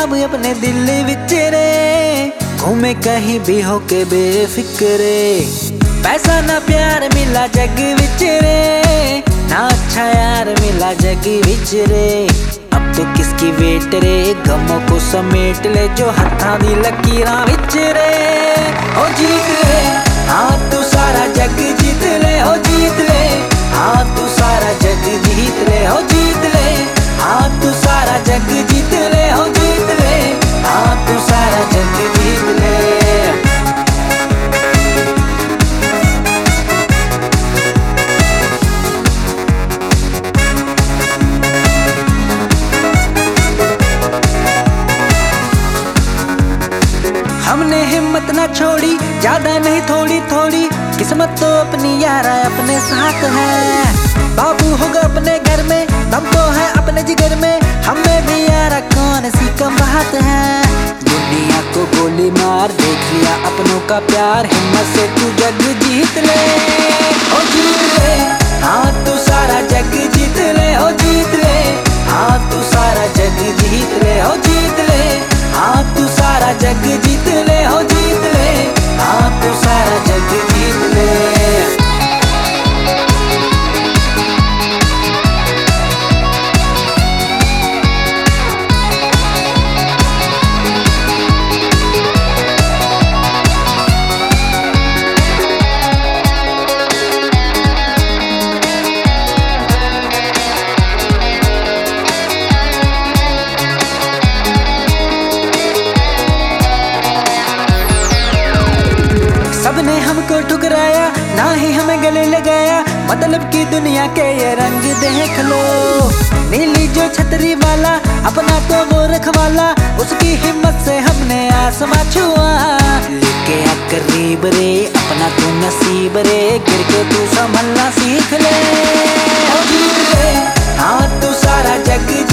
ख्वाब अपने दिल विच रे, घूमे कहीं भी होके बेफिक्रे। पैसा ना प्यार मिला जग विच रे, ना अच्छा यार मिला जग विच रे। अब तो किसकी वेट रे, गमों को समेट ले जो हत्था दी लकीरां विच रे। ओ जीत ले हाँ तू सारा जग जीत ले, ओ जीत ले हाँ तू सारा जग जीत ले, ओ जीत ले हाँ तू सारा जग जीत ले, ओ जीत ले हाँ तू सारा जग जीत ले। हमने हिम्मत ना छोड़ी, ज्यादा नहीं थोड़ी थोड़ी, किस्मत तो अपनी यारा अपने साथ है। बाबू होगा अपने घर में, दम तो है अपने जिगर में, हमें भी यारा कौन सी कम बात है। दुनिया को गोली मार देख लिया अपनों का प्यार, हिम्मत से तू जग जीत ले, ओ जीत ले हाँ तू सारा जग जीत ले, ओ जीत ले हाँ तू सारा जग जीत ले, ओ जीत ले हाँ तू सारा जग जीत ले, ओ जीत ले हाँ तू सारा जग जीत ले। सबने हमको ठुकराया, ना ही हमें गले लगाया, मतलब की दुनिया के ये रंग देख लो। नीली जो छतरी वाला अपना तो वो रखवाला, उसकी हिम्मत से हमने आसमां छुआ। लेके आ करीब रे अपना तू नसीब रे, गिर के तू संभलना सीख ले, ओ जीत ले हाँ तू सारा जग